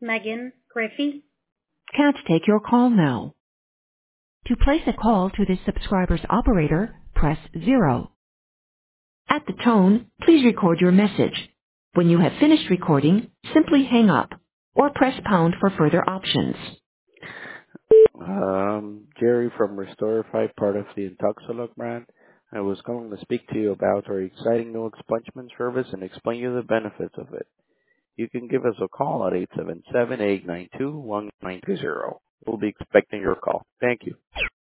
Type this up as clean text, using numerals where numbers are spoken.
Megan Griffey. Can't take your call now. To place a call to this subscriber's operator, press 0. At the tone, please record your message. When you have finished recording, simply hang up or press pound for further options. Jerry from Restorify, part of the Intoxilog brand. I was calling to speak to you about our exciting new expungement service and explain you the benefits of it. You can give us a call at 877-892-1920. We'll be expecting your call. Thank you.